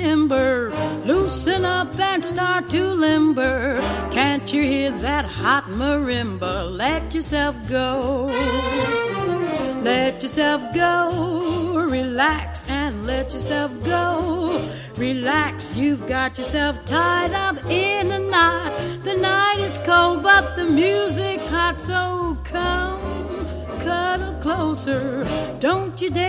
timber. Loosen up and start to limber. Can't you hear that hot marimba? Let yourself go. Let yourself go. Relax and let yourself go. Relax, you've got yourself tied up in a knot. The night is cold, but the music's hot, so come cuddle closer. Don't you dare